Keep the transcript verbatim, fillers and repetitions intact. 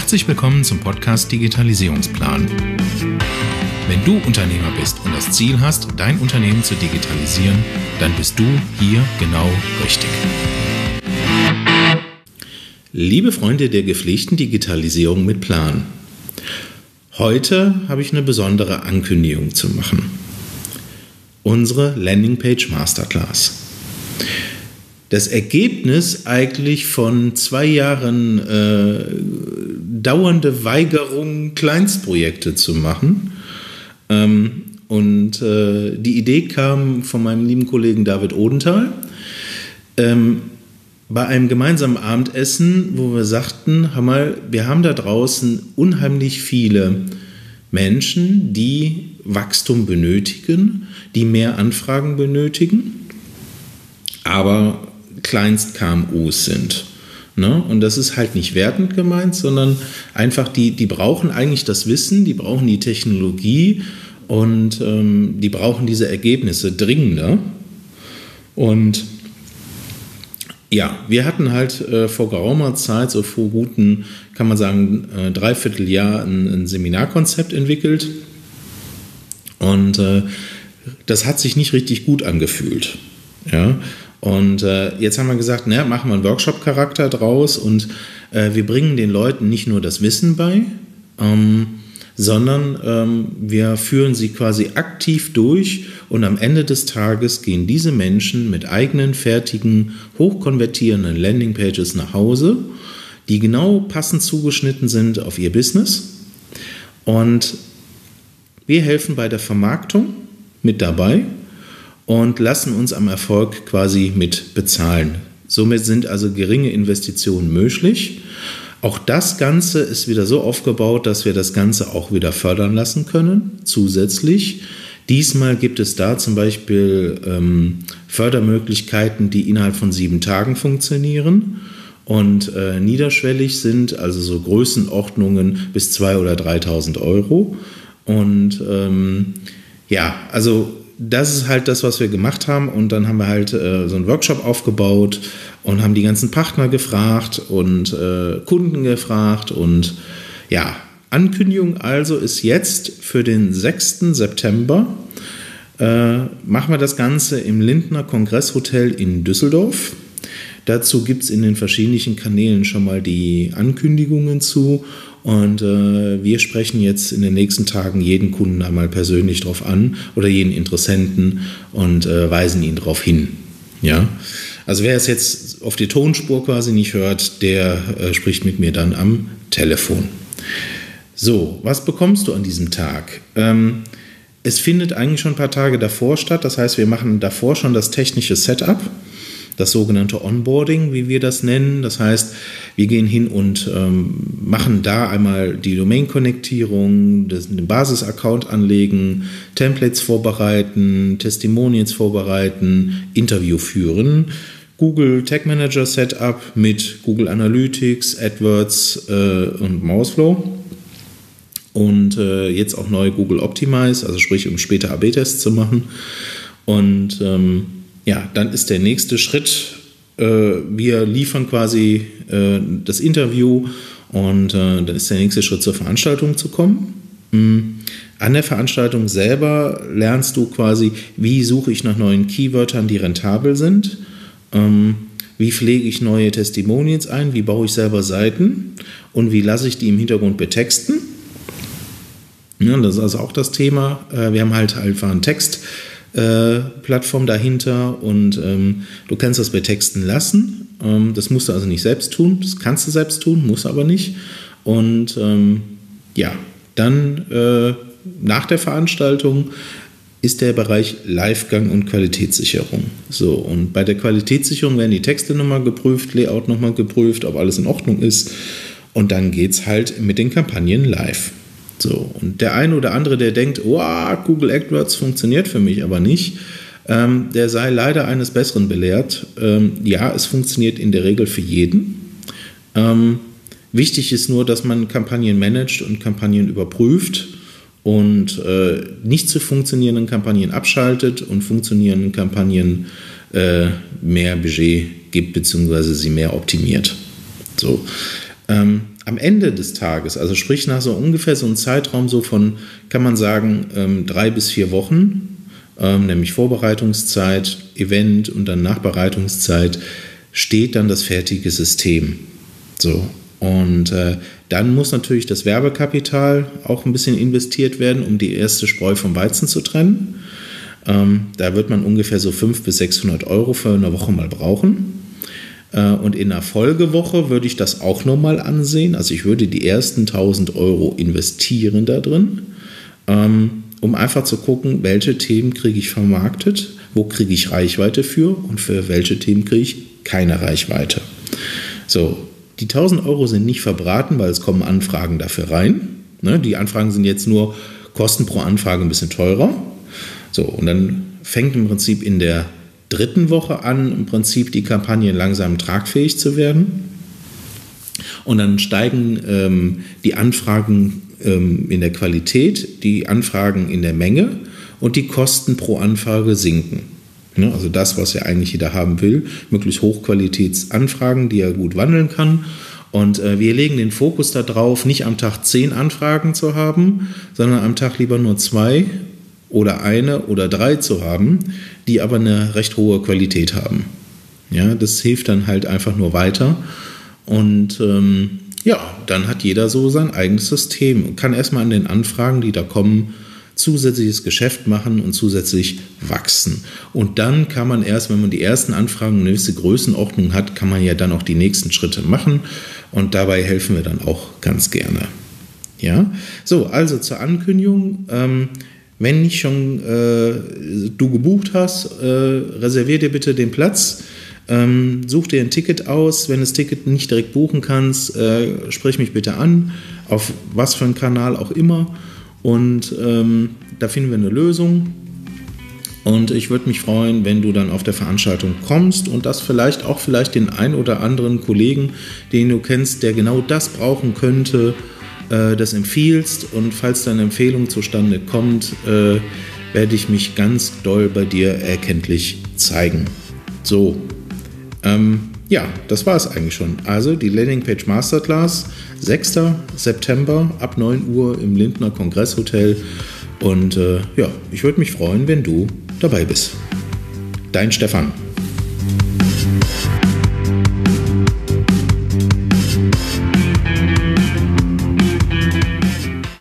Herzlich willkommen zum Podcast Digitalisierungsplan. Wenn du Unternehmer bist und das Ziel hast, dein Unternehmen zu digitalisieren, dann bist du hier genau richtig. Liebe Freunde der gepflegten Digitalisierung mit Plan. Heute habe ich eine besondere Ankündigung zu machen. Unsere Landingpage Masterclass. Das Ergebnis eigentlich von zwei Jahren äh, dauernde Weigerung, Kleinstprojekte zu machen. Ähm, und äh, die Idee kam von meinem lieben Kollegen David Odenthal ähm, bei einem gemeinsamen Abendessen, wo wir sagten, hör mal, wir haben da draußen unheimlich viele Menschen, die Wachstum benötigen, die mehr Anfragen benötigen, aber Kleinst-K M Us sind. Ne? Und das ist halt nicht wertend gemeint, sondern einfach, die, die brauchen eigentlich das Wissen, die brauchen die Technologie und ähm, die brauchen diese Ergebnisse dringender. Und ja, wir hatten halt äh, vor geraumer Zeit, so vor guten, kann man sagen, äh, Dreivierteljahr ein, ein Seminarkonzept entwickelt. Und äh, das hat sich nicht richtig gut angefühlt. Ja. Und äh, jetzt haben wir gesagt, naja, machen wir einen Workshop-Charakter draus und äh, wir bringen den Leuten nicht nur das Wissen bei, ähm, sondern ähm, wir führen sie quasi aktiv durch und am Ende des Tages gehen diese Menschen mit eigenen, fertigen, hochkonvertierenden Landingpages nach Hause, die genau passend zugeschnitten sind auf ihr Business. Und wir helfen bei der Vermarktung mit dabei und lassen uns am Erfolg quasi mit bezahlen. Somit sind also geringe Investitionen möglich. Auch das Ganze ist wieder so aufgebaut, dass wir das Ganze auch wieder fördern lassen können, zusätzlich. Diesmal gibt es da zum Beispiel ähm, Fördermöglichkeiten, die innerhalb von sieben Tagen funktionieren und äh, niederschwellig sind, also so Größenordnungen bis zweitausend oder dreitausend Euro. Und ähm, ja, also das ist halt das, was wir gemacht haben, und dann haben wir halt äh, so einen Workshop aufgebaut und haben die ganzen Partner gefragt und äh, Kunden gefragt und ja, Ankündigung also ist jetzt für den sechsten September äh, machen wir das Ganze im Lindner Kongresshotel in Düsseldorf. Dazu gibt es in den verschiedenen Kanälen schon mal die Ankündigungen zu. Und äh, wir sprechen jetzt in den nächsten Tagen jeden Kunden einmal persönlich drauf an oder jeden Interessenten und äh, weisen ihn darauf hin. Ja? Also wer es jetzt auf die Tonspur quasi nicht hört, der äh, spricht mit mir dann am Telefon. So, was bekommst du an diesem Tag? Ähm, es findet eigentlich schon ein paar Tage davor statt. Das heißt, wir machen davor schon das technische Setup. Das sogenannte Onboarding, wie wir das nennen. Das heißt, wir gehen hin und ähm, machen da einmal die Domain-Konnektierung, den Basis-Account anlegen, Templates vorbereiten, Testimonials vorbereiten, Interview führen, Google Tag Manager Setup mit Google Analytics, AdWords äh, und Mouseflow. Und äh, jetzt auch neu Google Optimize, also sprich, um später A B Tests zu machen. Und ähm, ja, dann ist der nächste Schritt, äh, wir liefern quasi äh, das Interview und äh, dann ist der nächste Schritt, zur Veranstaltung zu kommen. Mhm. An der Veranstaltung selber lernst du quasi, wie suche ich nach neuen Keywörtern, die rentabel sind, ähm, wie pflege ich neue Testimonials ein, wie baue ich selber Seiten und wie lasse ich die im Hintergrund betexten. Ja, das ist also auch das Thema. Äh, wir haben halt einfach einen Text, Äh, Plattform dahinter und ähm, du kannst das betexten lassen. Ähm, das musst du also nicht selbst tun, das kannst du selbst tun, musst aber nicht. Und ähm, ja, dann äh, nach der Veranstaltung ist der Bereich Livegang und Qualitätssicherung. So, und bei der Qualitätssicherung werden die Texte nochmal geprüft, Layout nochmal geprüft, ob alles in Ordnung ist. Und dann geht es halt mit den Kampagnen live. So, und der eine oder andere, der denkt, oh, Google AdWords funktioniert für mich aber nicht, ähm, der sei leider eines Besseren belehrt. Ähm, ja, es funktioniert in der Regel für jeden. Ähm, wichtig ist nur, dass man Kampagnen managt und Kampagnen überprüft und äh, nicht zu funktionierenden Kampagnen abschaltet und funktionierenden Kampagnen äh, mehr Budget gibt bzw. sie mehr optimiert. So. Ähm, am am Ende des Tages, also sprich nach so ungefähr so einem Zeitraum so von, kann man sagen, ähm, drei bis vier Wochen, ähm, nämlich Vorbereitungszeit, Event und dann Nachbereitungszeit, steht dann das fertige System. So. Und äh, dann muss natürlich das Werbekapital auch ein bisschen investiert werden, um die erste Spreu vom Weizen zu trennen. Ähm, da wird man ungefähr so fünfhundert bis sechshundert Euro für eine Woche mal brauchen. Äh, und in einer Folgewoche würde ich das auch nochmal ansehen. Also ich würde die ersten tausend Euro investieren da drin, ähm, um einfach zu gucken, welche Themen kriege ich vermarktet, wo kriege ich Reichweite für und für welche Themen kriege ich keine Reichweite. So. Die tausend Euro sind nicht verbraten, weil es kommen Anfragen dafür rein. Ne, die Anfragen sind jetzt nur Kosten pro Anfrage ein bisschen teurer. So, und dann fängt im Prinzip in der dritten Woche an, im Prinzip die Kampagne langsam tragfähig zu werden. Und dann steigen ähm, die Anfragen ähm, in der Qualität, die Anfragen in der Menge und die Kosten pro Anfrage sinken. Also das, was ja eigentlich jeder haben will, möglichst Hochqualitätsanfragen, die er gut wandeln kann. Und äh, wir legen den Fokus darauf, nicht am Tag zehn Anfragen zu haben, sondern am Tag lieber nur zwei oder eine oder drei zu haben, die aber eine recht hohe Qualität haben. Ja, das hilft dann halt einfach nur weiter. Und ähm, ja, dann hat jeder so sein eigenes System und kann erstmal an den Anfragen, die da kommen, zusätzliches Geschäft machen und zusätzlich wachsen. Und dann kann man erst, wenn man die ersten Anfragen eine gewisse Größenordnung hat, kann man ja dann auch die nächsten Schritte machen und dabei helfen wir dann auch ganz gerne. Ja, so, also zur Ankündigung, ähm, wenn nicht schon äh, du gebucht hast, äh, reservier dir bitte den Platz, ähm, such dir ein Ticket aus, wenn du das Ticket nicht direkt buchen kannst, äh, sprich mich bitte an, auf was für einen Kanal auch immer. Und ähm, da finden wir eine Lösung. Und ich würde mich freuen, wenn du dann auf der Veranstaltung kommst und das vielleicht auch vielleicht den ein oder anderen Kollegen, den du kennst, der genau das brauchen könnte, äh, das empfiehlst. Und falls deine Empfehlung zustande kommt, äh, werde ich mich ganz doll bei dir erkenntlich zeigen. So, ähm, ja, das war es eigentlich schon. Also die Landingpage Masterclass, sechster September ab neun Uhr im Lindner Kongresshotel. Und äh, ja, ich würde mich freuen, wenn du dabei bist. Dein Stefan.